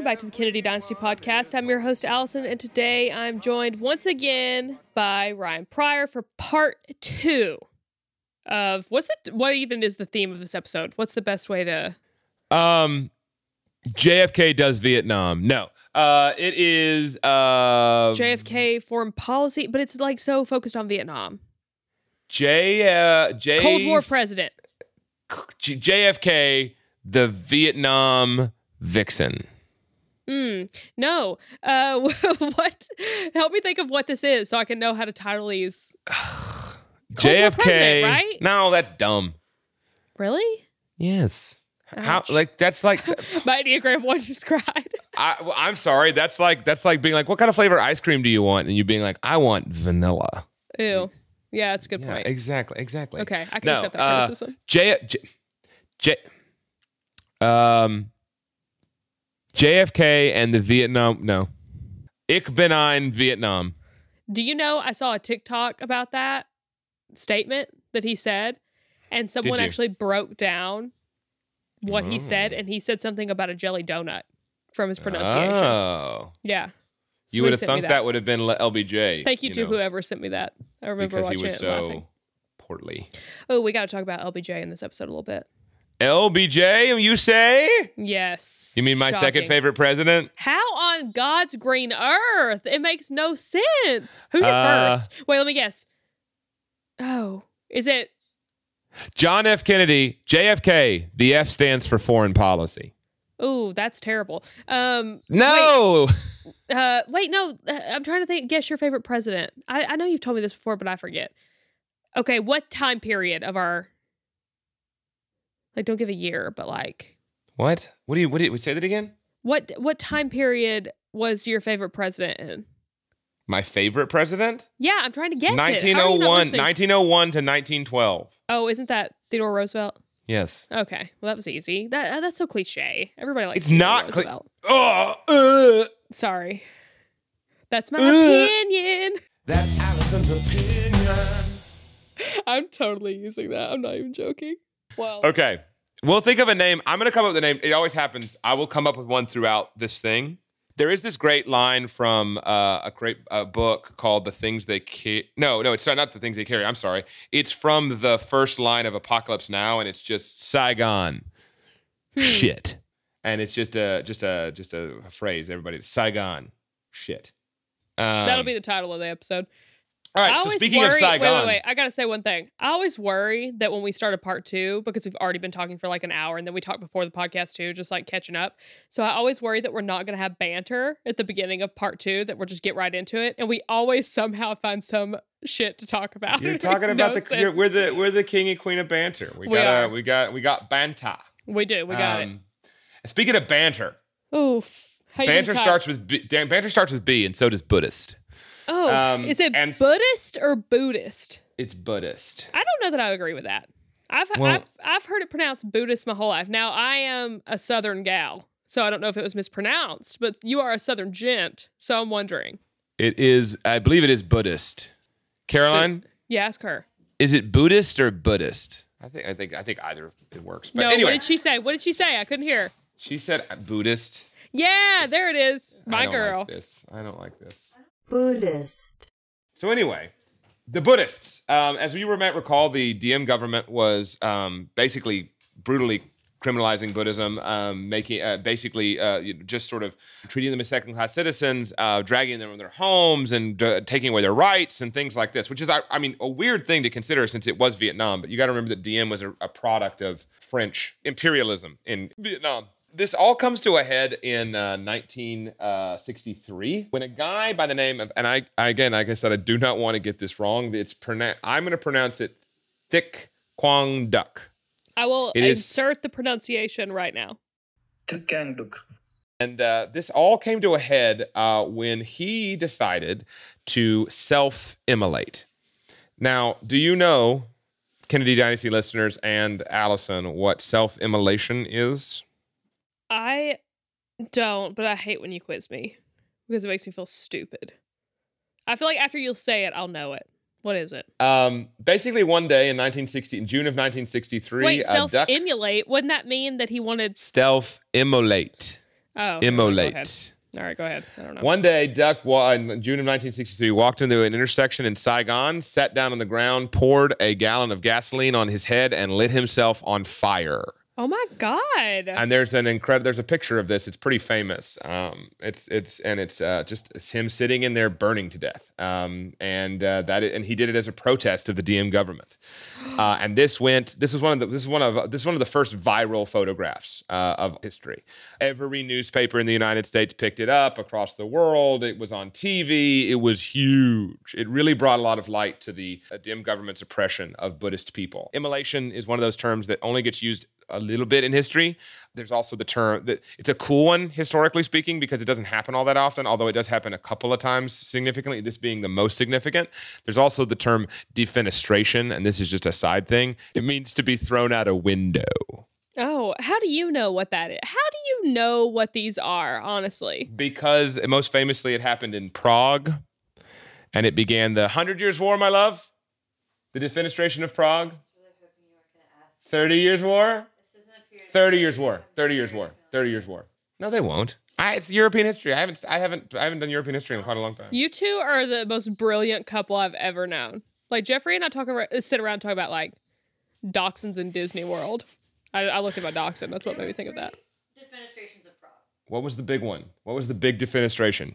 back to the Kennedy Dynasty Podcast. I'm your host, Allison, and today I'm joined once again by Ryan Pryor for part 2 of what even is the theme of this episode? What's the best way to... JFK does Vietnam. No. It is... JFK foreign policy, but it's like so focused on Vietnam. Cold War president. JFK, the Vietnam vixen. No. What? Help me think of what this is so I can know how to title these. JFK. Right? No, that's dumb. Really? Yes. Ouch. How? Like that's like my Enneagram 1 just cried. I'm sorry. That's like being like, what kind of flavor ice cream do you want? And you being like, I want vanilla. Ew. Yeah, that's a good point. Exactly. Okay, I can accept that criticism. JFK and the Vietnam. No. Ich bin ein Vietnam. Do you know I saw a TikTok about that statement that he said, and someone actually broke down what he said, and he said something about a jelly donut from his pronunciation. Oh. Yeah. You would have thought that would have been LBJ. Thank you to whoever sent me that. I remember because watching he was it so and laughing. Portly. Oh, we got to talk about LBJ in this episode a little bit. LBJ, you say? Yes. You mean my second favorite president? How on God's green earth? It makes no sense. Who's your first? Wait, let me guess. Oh, is it? John F. Kennedy, JFK. The F stands for foreign policy. Oh, that's terrible. No. Wait, no. I'm trying to guess your favorite president. I know you've told me this before, but I forget. Okay, what time period of our... Like, don't give a year, but like... What? What do you say that again? What time period was your favorite president in? My favorite president? Yeah, I'm trying to guess 1901 to 1912. Oh, isn't that Theodore Roosevelt? Yes. Okay, well, that was easy. That's so cliche. Everybody likes It's not Roosevelt. Sorry. That's my opinion. That's Allison's opinion. I'm totally using that. I'm not even joking. Well. Okay. We'll think of a name. I'm going to come up with a name. It always happens. I will come up with one throughout this thing. There is this great line from a great book called The Things They Carry. No, it's not The Things They Carry. I'm sorry. It's from the first line of Apocalypse Now, and it's just Saigon. Shit. And it's just a phrase. Everybody, Saigon. Shit. That'll be the title of the episode. All right, so speaking of Saigon. Wait. I got to say one thing. I always worry that when we start a part 2, because we've already been talking for like an hour, and then we talk before the podcast too, just like catching up. So I always worry that we're not going to have banter at the beginning of part 2, that we'll just get right into it. And we always somehow find some shit to talk about. You're talking about we're the king and queen of banter. We got banter. We do. We got it. Speaking of banter. Oof. Banter starts with B, and so does Buddhist. Oh, is it Buddhist or Buddhist? It's Buddhist. I don't know that I agree with that. I've heard it pronounced Buddhist my whole life. Now, I am a Southern gal, so I don't know if it was mispronounced, but you are a Southern gent, so I'm wondering. It is, I believe it is Buddhist. Caroline? Yeah, ask her. Is it Buddhist or Buddhist? I think either it works. But no, anyway. What did she say? I couldn't hear. She said Buddhist. Yeah, there it is. My girl. I don't like this. Buddhist. So anyway, the Buddhists. As you might recall, the Diem government was basically brutally criminalizing Buddhism, just sort of treating them as second-class citizens, dragging them from their homes and taking away their rights and things like this, which is, a weird thing to consider since it was Vietnam. But you got to remember that Diem was a product of French imperialism in Vietnam. This all comes to a head in 1963 when a guy by the name of, and I like I said, I do not want to get this wrong. I'm going to pronounce it Thich Quang Duc. I will insert the pronunciation right now. Thich Quang Duc. And this all came to a head when he decided to self-immolate. Now, do you know, Kennedy Dynasty listeners and Allison, what self-immolation is? I don't, but I hate when you quiz me because it makes me feel stupid. I feel like after you'll say it, I'll know it. What is it? Basically, one day in June of 1963, wait, self-immolate? Wouldn't that mean that he wanted... Self-immolate. Oh. Immolate. All right, go ahead. I don't know. One day, Duck, in June of 1963, walked into an intersection in Saigon, sat down on the ground, poured a gallon of gasoline on his head, and lit himself on fire. Oh my God! And there's a picture of this. It's pretty famous. It's him sitting in there burning to death. And he did it as a protest of the Diem government. And this was one of the first viral photographs of history. Every newspaper in the United States picked it up across the world. It was on TV. It was huge. It really brought a lot of light to the Diem government's oppression of Buddhist people. Immolation is one of those terms that only gets used a little bit in history. There's also the term that it's a cool one historically speaking because it doesn't happen all that often, although it does happen a couple of times significantly, this being the most significant. There's also the term defenestration, and this is just a side thing. It means to be thrown out a window. Oh, how do you know what that is? How do you know what these are, honestly? Because most famously it happened in Prague, and it began the 100 Years' War, my love. The defenestration of Prague. 30 Years' War? 30 Years' War. 30 Years' War. 30 Years' War. No, they won't. It's European history. I haven't done European history in quite a long time. You two are the most brilliant couple I've ever known. Like Jeffrey and I sit around and talk about like dachshunds in Disney World. I looked at my dachshund. That's what made me think of that. Defenestrations of Prague. What was the big one? What was the big defenestration?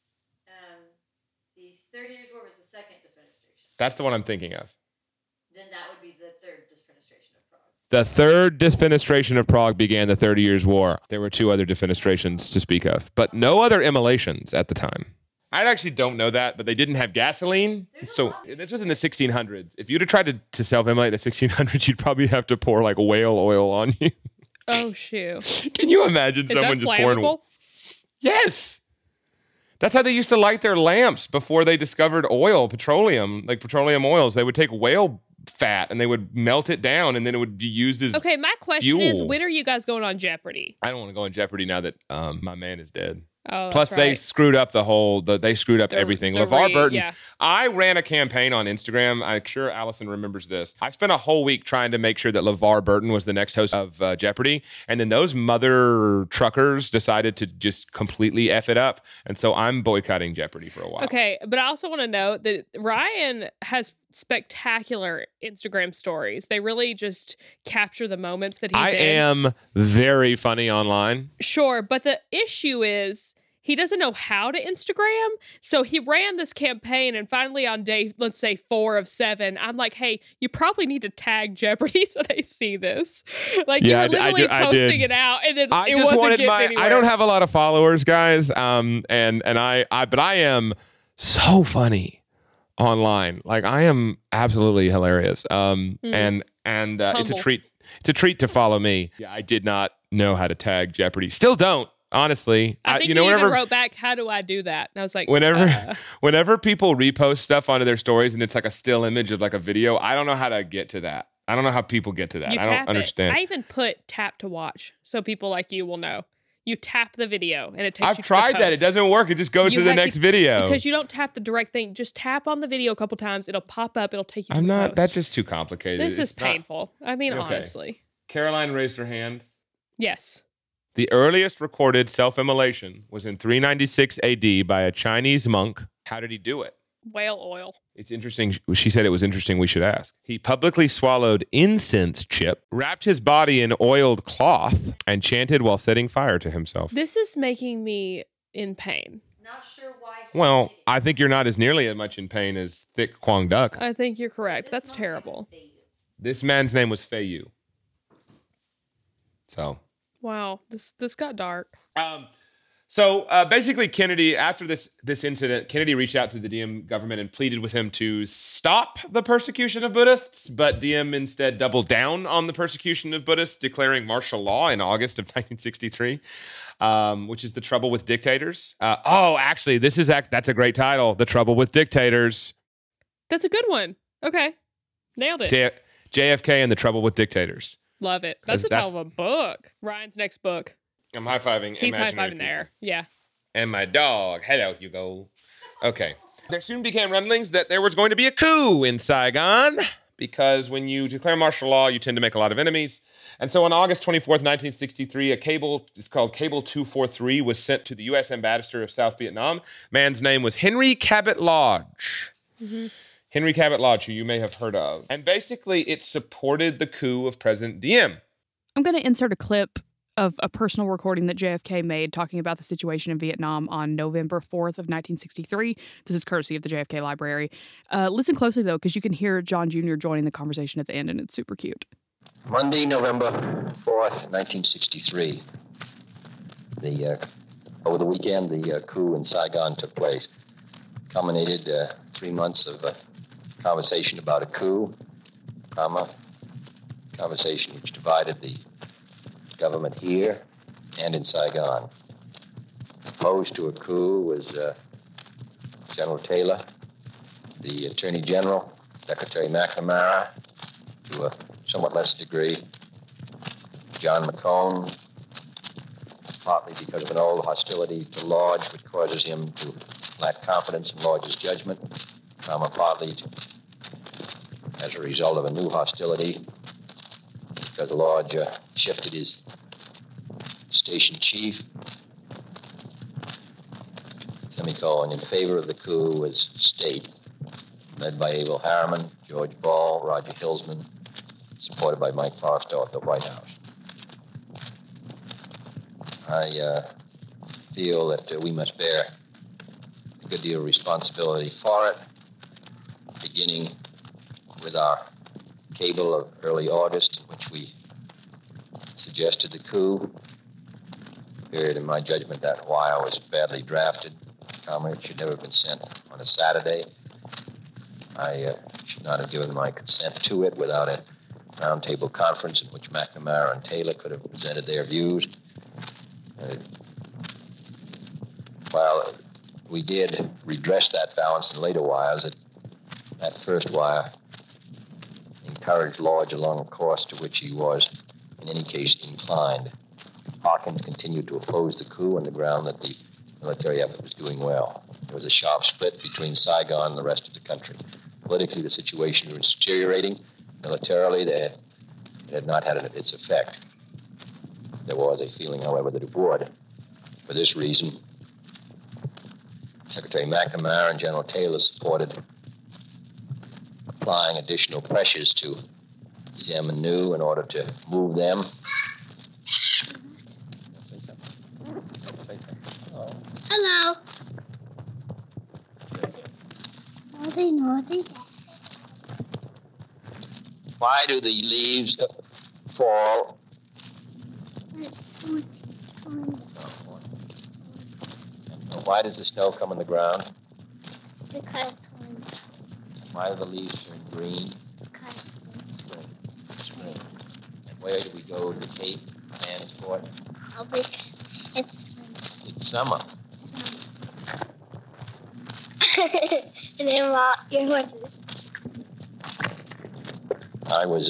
The 30 Years' War was the second defenestration. That's the one I'm thinking of. Then that would be the third defenestration of Prague. The third defenestration of Prague began the 30 Years' War. There were two other defenestrations to speak of, but no other immolations at the time. I actually don't know that, but they didn't have gasoline. So this was in the 1600s. If you'd have tried to self-immolate in the 1600s, you'd probably have to pour like whale oil on you. Oh, shoot. Can you imagine Is someone that just pouring? flammable? Yes. That's how they used to light their lamps before they discovered oil, petroleum, like petroleum oils. They would take whale fat and they would melt it down and then it would be used as Okay, my question is, fuel. when are you guys going on Jeopardy? I don't want to go in jeopardy now that my man is dead. Oh, Plus, that's they right. screwed up they screwed up everything. LeVar Burton. Yeah. I ran a campaign on Instagram. I'm sure Allison remembers this. I spent a whole week trying to make sure that LeVar Burton was the next host of Jeopardy. And then those mother truckers decided to just completely F it up. And so I'm boycotting Jeopardy for a while. Okay, but I also want to note that Ryan has spectacular Instagram stories. They really just capture the moments that he's I in. am very funny online. Sure, but the issue is he doesn't know how to Instagram. So he ran this campaign, and finally on day, let's say 4 of 7, I'm like, hey, you probably need to tag Jeopardy so they see this. Like, Yeah, you were literally I posting did. it out, and then I it just wasn't wanted getting anywhere. I don't have a lot of followers, guys. But I am so funny online. Like I am absolutely hilarious. And it's a Humble. treat. It's a treat to follow me. Yeah, I did not know how to tag Jeopardy. Still don't. Honestly, I think you even wrote back, how do I do that? And I was like, whenever people repost stuff onto their stories and it's like a still image of like a video, I don't know how to get to that. I don't know how people get to that. you I tap don't understand. it. I even put tap to watch so people like you will know. You tap the video and it takes you I've to the tried that. It post. doesn't work. It just goes You to the have next video. Because you don't tap the direct thing. Just tap on the video a couple times. It'll pop up. It'll take you to I'm the not. post. That's just too complicated. This is It's not- painful. I mean, Okay. honestly. Caroline raised her hand. Yes. The earliest recorded self-immolation was in 396 AD by a Chinese monk. How did he do it? Whale oil. It's interesting. She said it was interesting. We should ask. He publicly swallowed incense chip, wrapped his body in oiled cloth, and chanted while setting fire to himself. This is making me in pain. Not sure why. Well, I think you're not as nearly as much in pain as Thick Quang Duck. I think you're correct. That's terrible. This man's name was Fei Yu. So... Wow. This got dark. So basically, Kennedy, after this incident, Kennedy reached out to the Diem government and pleaded with him to stop the persecution of Buddhists, but Diem instead doubled down on the persecution of Buddhists, declaring martial law in August of 1963, which is The Trouble with Dictators. Actually, that's a great title, The Trouble with Dictators. That's a good one. Okay. Nailed it. JFK and The Trouble with Dictators. Love it. That's a title of a book. Ryan's next book. I'm high-fiving. He's imaginary high-fiving people. there. Yeah. And my dog. Hello, Hugo. Okay. There soon became rumblings that there was going to be a coup in Saigon, because when you declare martial law, you tend to make a lot of enemies. And so on August 24th, 1963, a cable, it's called Cable 243, was sent to the U.S. ambassador of South Vietnam. Man's name was Henry Cabot Lodge. Mm-hmm. Henry Cabot Lodge, who you may have heard of. And basically, it supported the coup of President Diem. I'm going to insert a clip of a personal recording that JFK made talking about the situation in Vietnam on November 4th of 1963. This is courtesy of the JFK Library. Listen closely, though, because you can hear John Jr. joining the conversation at the end, and it's super cute. Monday, November 4th, 1963. Over the weekend, the coup in Saigon took place. Culminated 3 months of conversation about a coup, conversation which divided the government here and in Saigon. Opposed to a coup was General Taylor, the Attorney General, Secretary McNamara, to a somewhat less degree, John McCone, partly because of an old hostility to Lodge, which causes him to lack confidence in Lodge's judgment, partly as a result of a new hostility, because Lodge shifted his station chief, semicolon, in favor of the coup was State, led by Abel Harriman, George Ball, Roger Hilsman, supported by Mike Forstow at the White House. I feel that we must bear a good deal of responsibility for it, beginning with our cable of early August, in which we suggested the coup. Period, in my judgment, that wire was badly drafted. It should never have been sent on a Saturday. I should not have given my consent to it without a roundtable conference in which McNamara and Taylor could have presented their views. While we did redress that balance in later wires, that first wire encouraged Lodge along a course to which he was, in any case, inclined. Hawkins continued to oppose the coup on the ground that the military effort was doing well. There was a sharp split between Saigon and the rest of the country. Politically, the situation was deteriorating. Militarily, it had not had its effect. There was a feeling, however, that it would. For this reason, Secretary McNamara and General Taylor supported applying additional pressures to Diem and New in order to move them. Hello. Naughty. Why do the leaves fall? Why does the snow come on the ground? Because Why do the leaves turn green? Spring. And where do we go to Cape Transport? It's summer. And then you're going to... I was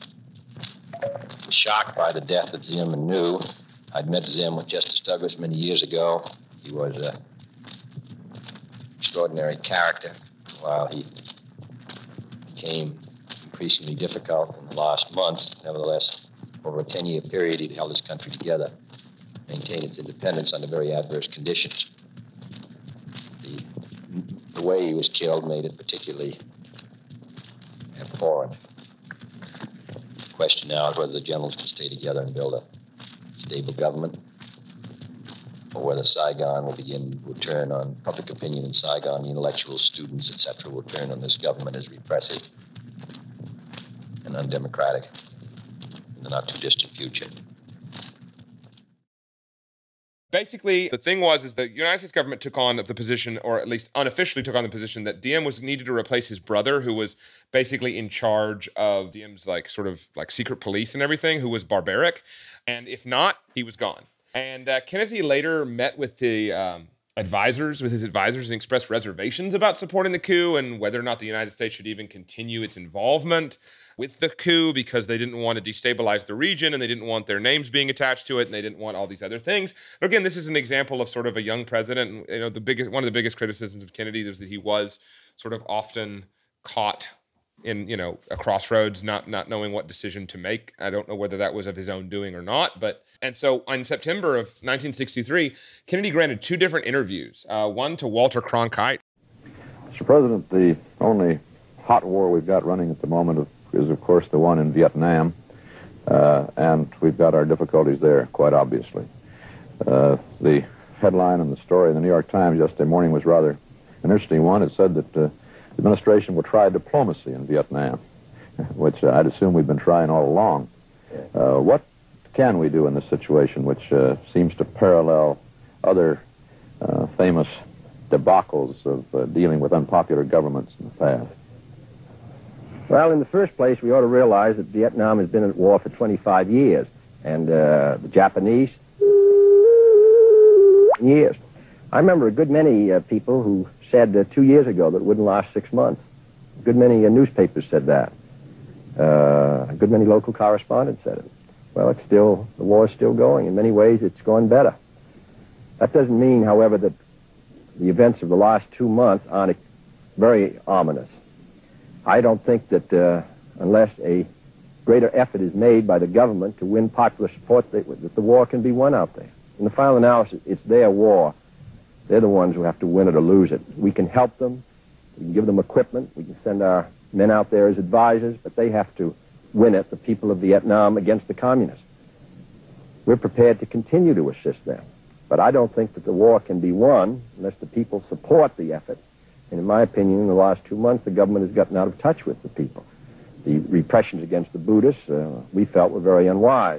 shocked by the death of Diem and New. I'd met Diem with Justice Douglas many years ago. He was an extraordinary character. While he became increasingly difficult in the last months, nevertheless, over a 10-year period, he'd held his country together, maintained its independence under very adverse conditions. The way he was killed made it particularly abhorrent. The question now is whether the generals can stay together and build a stable government, or whether Saigon will turn on public opinion in Saigon, the intellectuals, students, etc., will turn on this government as repressive and undemocratic in the not-too-distant future. Basically, the thing is the United States government took on the position, or at least unofficially took on the position, that Diem was needed to replace his brother, who was basically in charge of Diem's secret police and everything, who was barbaric. And if not, he was gone. And Kennedy later met with his advisors, and expressed reservations about supporting the coup and whether or not the United States should even continue its involvement with the coup, because they didn't want to destabilize the region and they didn't want their names being attached to it and they didn't want all these other things. But again, this is an example of sort of a young president. You know, one of the biggest criticisms of Kennedy is that he was sort of often caught in, a crossroads, not knowing what decision to make. I don't know whether that was of his own doing or not. And so in September of 1963, Kennedy granted 2 different interviews, one to Walter Cronkite. Mr. President, the only hot war we've got running at the moment is, of course, the one in Vietnam. And we've got our difficulties there, quite obviously. The headline in the story in the New York Times yesterday morning was rather an interesting one. It said that the administration will try diplomacy in Vietnam, which I'd assume we've been trying all along. What can we do in this situation, which seems to parallel other famous debacles of dealing with unpopular governments in the past? Well, in the first place, we ought to realize that Vietnam has been at war for 25 years, and the Japanese, years. I remember a good many people who said 2 years ago that it wouldn't last 6 months. A good many newspapers said that. A good many local correspondents said it. Well, the war is still going. In many ways, it's going better. That doesn't mean, however, that the events of the last 2 months aren't very ominous. I don't think that unless a greater effort is made by the government to win popular support, that the war can be won out there. In the final analysis, it's their war. They're the ones who have to win it or lose it. We can help them. We can give them equipment. We can send our men out there as advisors, but they have to win it, the people of Vietnam, against the communists. We're prepared to continue to assist them. But I don't think that the war can be won unless the people support the effort. And in my opinion, in the last 2 months, the government has gotten out of touch with the people. The repressions against the Buddhists, we felt, were very unwise.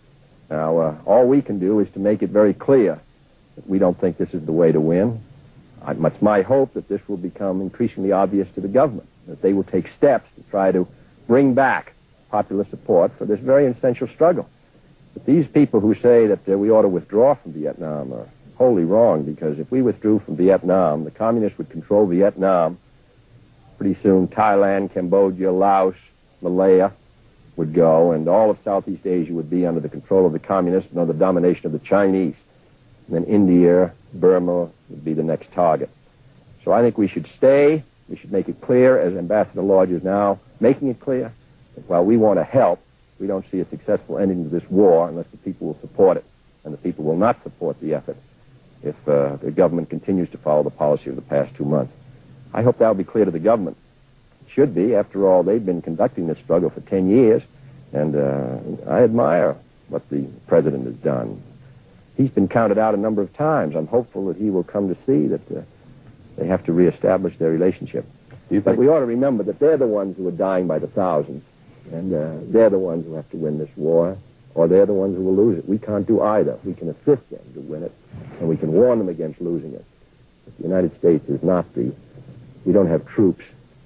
Now, all we can do is to make it very clear that we don't think this is the way to win. It's my hope that this will become increasingly obvious to the government, that they will take steps to try to bring back popular support for this very essential struggle. But these people who say that we ought to withdraw from Vietnam are wholly wrong, because if we withdrew from Vietnam, the communists would control Vietnam. Pretty soon, Thailand, Cambodia, Laos, Malaya would go, and all of Southeast Asia would be under the control of the communists and under the domination of the Chinese. And then India, Burma would be the next target. So I think we should stay. We should make it clear, as Ambassador Lodge is now making it clear, that while we want to help, we don't see a successful ending to this war unless the people will support it. And the people will not support the effort if the government continues to follow the policy of the past 2 months. I hope that will be clear to the government. It should be. After all, they've been conducting this struggle for 10 years, and I admire what the president has done. He's been counted out a number of times. I'm hopeful that he will come to see that they have to reestablish their relationship. But we ought to remember that they're the ones who are dying by the thousands, and they're the ones who have to win this war, or they're the ones who will lose it. We can't do either. We can assist them to win it, and we can warn them against losing it. But the United States is not we don't have troops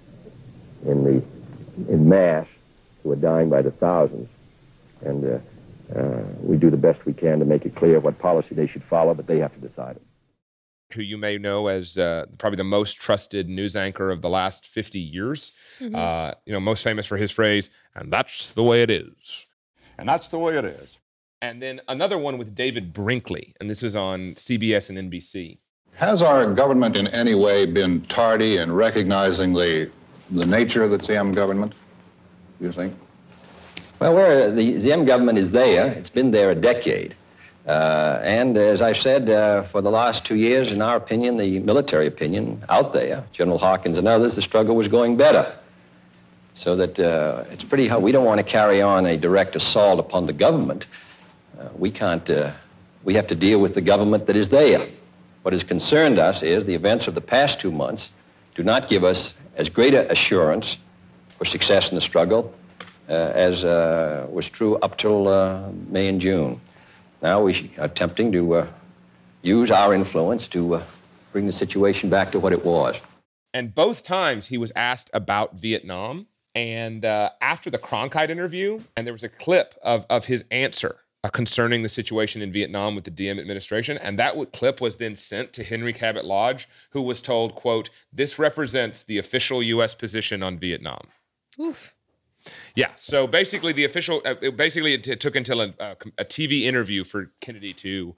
in mass who are dying by the thousands. And we do the best we can to make it clear what policy they should follow, but they have to decide it. Who you may know as probably the most trusted news anchor of the last 50 years. Mm-hmm. Most famous for his phrase, "And that's the way it is." And that's the way it is. And then another one with David Brinkley, and this is on CBS and NBC. Has our government in any way been tardy in recognizing the nature of the Diem government, do you think? Well, the Diem government is there. It's been there a decade. And as I said, for the last 2 years, in our opinion, the military opinion out there, General Hawkins and others, the struggle was going better. So that it's pretty hard. We don't want to carry on a direct assault upon the government. We have to deal with the government that is there. What has concerned us is the events of the past 2 months do not give us as great an assurance for success in the struggle as was true up till May and June. Now we are attempting to use our influence to bring the situation back to what it was. And both times he was asked about Vietnam. And after the Cronkite interview, and there was a clip of his answer concerning the situation in Vietnam with the Diem administration, and that clip was then sent to Henry Cabot Lodge, who was told, quote, "This represents the official U.S. position on Vietnam." Oof. Yeah, so basically the official, it took until a TV interview for Kennedy to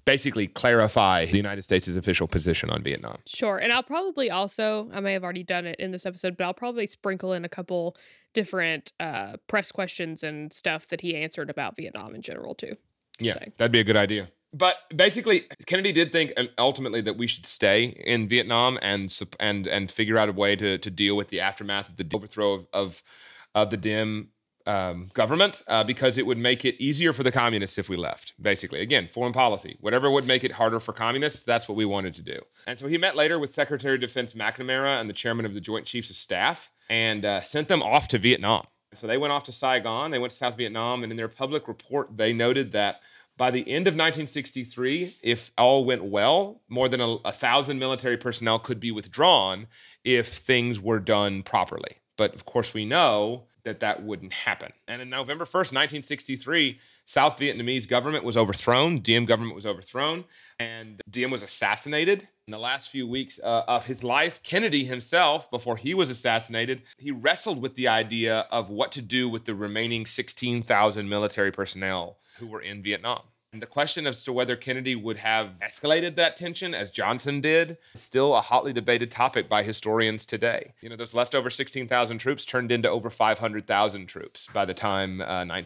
basically clarify the United States' official position on Vietnam. Sure. And I'll probably also, I may have already done it in this episode, but I'll probably sprinkle in a couple different press questions and stuff that he answered about Vietnam in general, too. Yeah, So. that'd be a good idea. But basically, Kennedy did think ultimately that we should stay in Vietnam and figure out a way to deal with the aftermath of the overthrow of the Diem government because it would make it easier for the communists if we left. Basically, again, foreign policy, whatever would make it harder for communists, that's what we wanted to do. And so he met later with Secretary of Defense McNamara and the chairman of the Joint Chiefs of Staff and sent them off to Vietnam. So they went off to Saigon, they went to South Vietnam, and in their public report, they noted that by the end of 1963, if all went well, more than 1,000 military personnel could be withdrawn if things were done properly. But of course, we know that wouldn't happen. And in November 1st, 1963, South Vietnamese government was overthrown. Diem government was overthrown, and Diem was assassinated. In the last few weeks of his life, Kennedy himself, before he was assassinated, he wrestled with the idea of what to do with the remaining 16,000 military personnel who were in Vietnam. And the question as to whether Kennedy would have escalated that tension as Johnson did is still a hotly debated topic by historians today. You know, those leftover 16,000 troops turned into over 500,000 troops by the time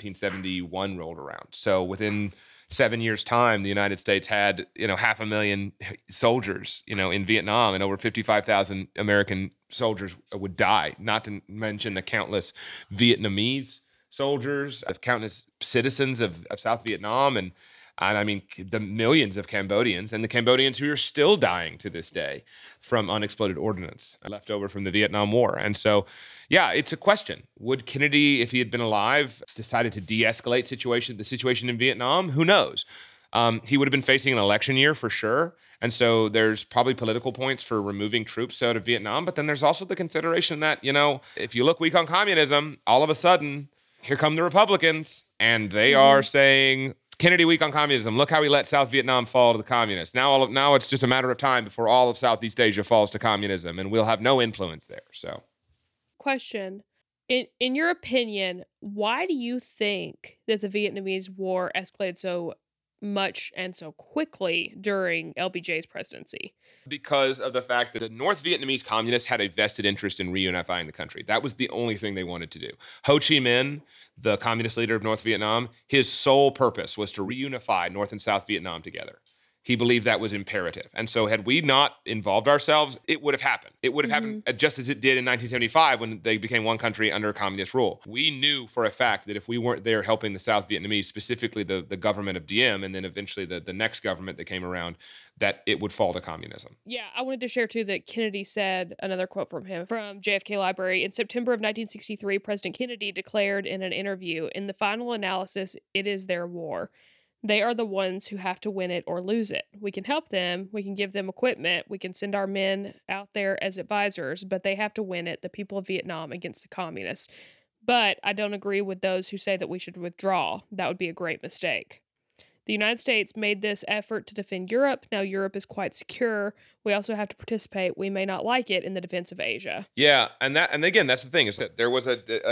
1971 rolled around. So within 7 years' time, the United States had, 500,000 soldiers, in Vietnam, and over 55,000 American soldiers would die, not to mention the countless Vietnamese soldiers, countless citizens of South Vietnam, and I mean the millions of Cambodians, and the Cambodians who are still dying to this day from unexploded ordnance left over from the Vietnam War. And so, yeah, it's a question. Would Kennedy, if he had been alive, decided to de-escalate the situation in Vietnam? Who knows? He would have been facing an election year for sure. And so there's probably political points for removing troops out of Vietnam. But then there's also the consideration that, if you look weak on communism, all of a sudden, here come the Republicans, and they are saying, Kennedy weak on communism. Look how he let South Vietnam fall to the communists. Now it's just a matter of time before all of Southeast Asia falls to communism, and we'll have no influence there. So, question. In your opinion, why do you think that the Vietnamese War escalated so much and so quickly during LBJ's presidency? Because of the fact that the North Vietnamese communists had a vested interest in reunifying the country. That was the only thing they wanted to do. Ho Chi Minh, the communist leader of North Vietnam, his sole purpose was to reunify North and South Vietnam together. He believed that was imperative. And so had we not involved ourselves, it would have happened. It would have happened just as it did in 1975 when they became one country under communist rule. We knew for a fact that if we weren't there helping the South Vietnamese, specifically the government of Diem, and then eventually the next government that came around, that it would fall to communism. Yeah, I wanted to share, too, that Kennedy said, another quote from him, from JFK Library, in September of 1963, President Kennedy declared in an interview, in the final analysis, it is their war. They are the ones who have to win it or lose it. We can help them. We can give them equipment. We can send our men out there as advisors, but they have to win it, the people of Vietnam, against the communists. But I don't agree with those who say that we should withdraw. That would be a great mistake. The United States made this effort to defend Europe. Now Europe is quite secure. We also have to participate. We may not like it in the defense of Asia. Yeah, and again, that's the thing, is that there was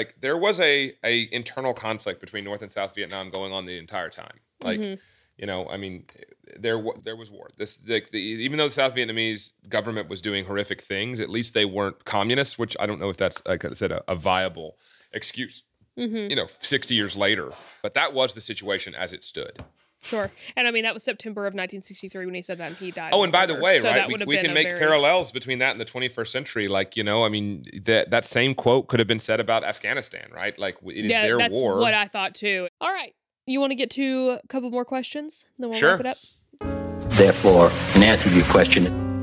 a internal conflict between North and South Vietnam going on the entire time. There was war. Even though the South Vietnamese government was doing horrific things, at least they weren't communists, which I don't know if that's, like I said, a viable excuse. 60 years later, but that was the situation as it stood. Sure. And I mean, that was September of 1963 when he said that, and he died. Oh, and by the way, so right, we can make parallels between that and the 21st century. That same quote could have been said about Afghanistan, right? Like, it is their war. That's what I thought too. All right. You want to get to a couple more questions? Then we'll sure. wrap it up? Therefore, in answer to your question...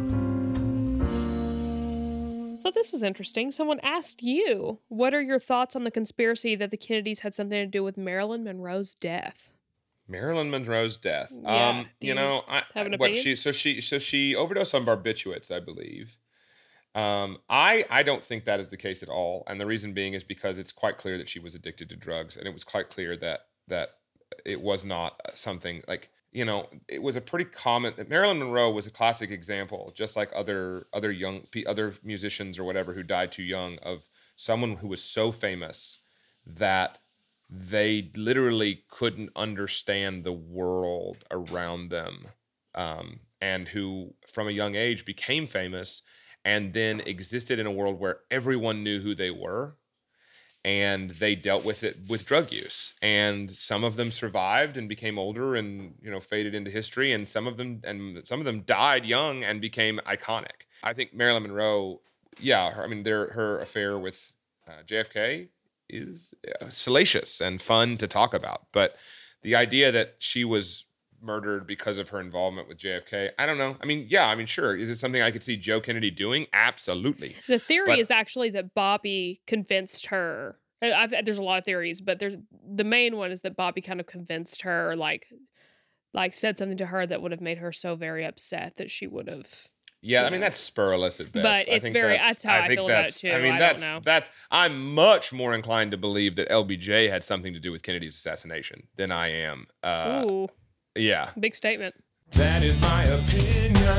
So this was interesting. Someone asked you, what are your thoughts on the conspiracy that the Kennedys had something to do with Marilyn Monroe's death? Marilyn Monroe's death. Yeah. Have an opinion? She overdosed on barbiturates, I believe. I don't think that is the case at all, and the reason being is because it's quite clear that she was addicted to drugs, and it was quite clear that it was not something like, it was a pretty common. Marilyn Monroe was a classic example, just like other musicians or whatever who died too young, of someone who was so famous that they literally couldn't understand the world around them and who from a young age became famous and then existed in a world where everyone knew who they were, and they dealt with it with drug use. And some of them survived and became older and, faded into history, and some of them died young and became iconic. I think Marilyn Monroe, her affair with JFK is salacious and fun to talk about, but the idea that she was murdered because of her involvement with JFK, I don't know. Sure. Is it something I could see Joe Kennedy doing? Absolutely. The theory is actually that Bobby convinced her. There's a lot of theories, but the main one is that Bobby kind of convinced her, like said something to her that would have made her so very upset that she would have. Yeah, that's spurless at best. But that's how I feel about it too. I don't know. I'm much more inclined to believe that LBJ had something to do with Kennedy's assassination than I am. Ooh. Yeah. Big statement. That is my opinion.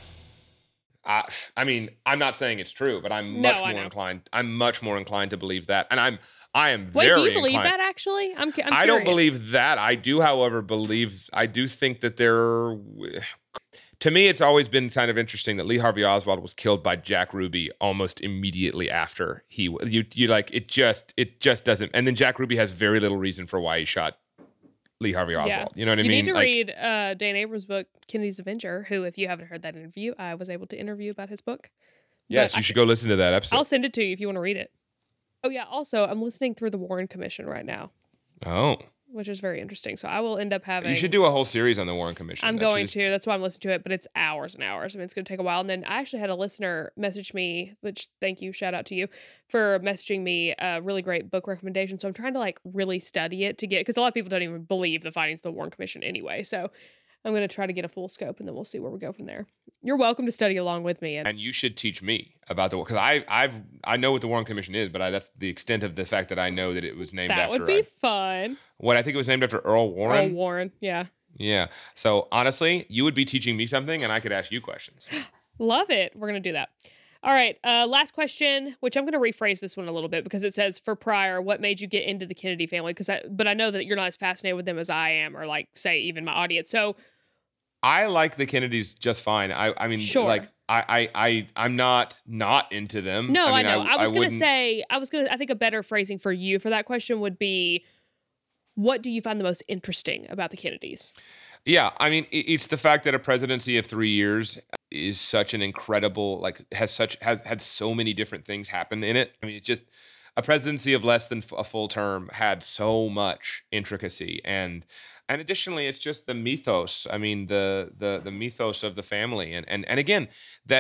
I'm not saying it's true, but I'm much more inclined to believe that. And I am very do you believe inclined. That actually? I'm curious. I don't believe that. I do, however, think that to me, it's always been kind of interesting that Lee Harvey Oswald was killed by Jack Ruby almost immediately after it just doesn't. And then Jack Ruby has very little reason for why he shot Lee Harvey Oswald. Yeah. You know what I mean? You need to read Dan Abrams' book, Kennedy's Avenger, who, if you haven't heard that interview, I was able to interview about his book. Yes, you should go listen to that episode. I'll send it to you if you want to read it. Oh, yeah. Also, I'm listening through the Warren Commission right now. Oh. Which is very interesting. So I will end up having... You should do a whole series on the Warren Commission. I'm going to. That's why I'm listening to it, but it's hours and hours. It's going to take a while. And then I actually had a listener message me, which, thank you, shout out to you, for messaging me a really great book recommendation. So I'm trying to, really study it to get... Because a lot of people don't even believe the findings of the Warren Commission anyway. So I'm going to try to get a full scope, and then we'll see where we go from there. You're welcome to study along with me. And you should teach me about the... Because I know what the Warren Commission is, but that's the extent of the fact that I know that it was named after... That would be fun. What, I think it was named after Earl Warren? Earl Warren, yeah. Yeah. So, honestly, you would be teaching me something, and I could ask you questions. Love it. We're going to do that. All right. Last question, which I'm going to rephrase this one a little bit because it says, for Pryor, what made you get into the Kennedy family? But I know that you're not as fascinated with them as I am, or, say, even my audience. So... I like the Kennedys just fine. Sure. I'm not into them. No, I know. I think a better phrasing for you for that question would be, what do you find the most interesting about the Kennedys? Yeah, it's the fact that a presidency of 3 years is such an incredible, has had so many different things happen in it. A presidency of less than a full term had so much intricacy, and additionally, it's just the mythos. The mythos of the family, and again,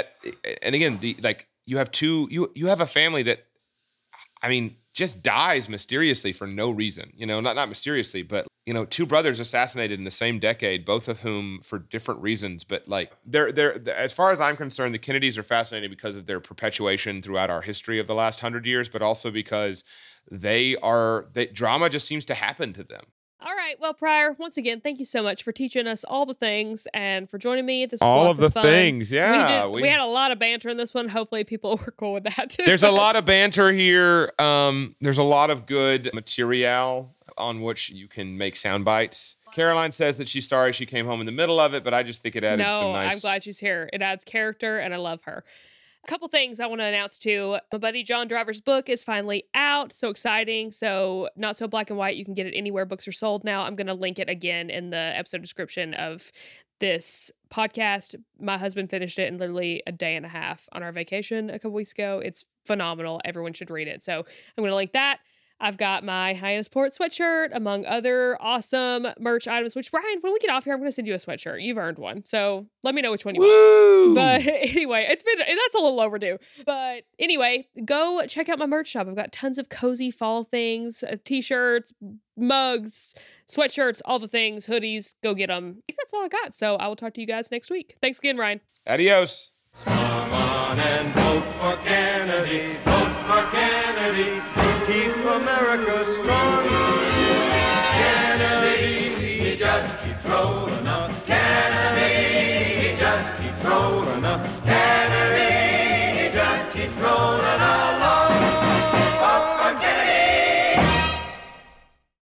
you have a family that, just dies mysteriously for no reason. Not mysteriously, but two brothers assassinated in the same decade, both of whom for different reasons. But they're as far as I'm concerned, the Kennedys are fascinating because of their perpetuation throughout our history of the last 100 years, but also because drama just seems to happen to them. All right. Well, Pryor, once again, thank you so much for teaching us all the things and for joining me. This was all lots of the fun. Things. Yeah. We had a lot of banter in this one. Hopefully people were cool with that too. There's a lot of banter here. There's a lot of good material on which you can make sound bites. Caroline says that she's sorry she came home in the middle of it, but I just think it added some nice... I'm glad she's here. It adds character, and I love her. A couple things I want to announce too. My buddy John Driver's book is finally out. So exciting. So Not So Black and White. You can get it anywhere books are sold now. I'm going to link it again in the episode description of this podcast. My husband finished it in literally a day and a half on our vacation a couple weeks ago. It's phenomenal. Everyone should read it. So I'm going to link that. I've got my Hyannis Port sweatshirt, among other awesome merch items, which, Brian, when we get off here, I'm going to send you a sweatshirt. You've earned one. So let me know which one you want. But anyway, that's a little overdue. But anyway, go check out my merch shop. I've got tons of cozy fall things, t-shirts, mugs, sweatshirts, all the things, hoodies. Go get them. I think that's all I got. So I will talk to you guys next week. Thanks again, Ryan. Adios. Come on and vote for Kennedy.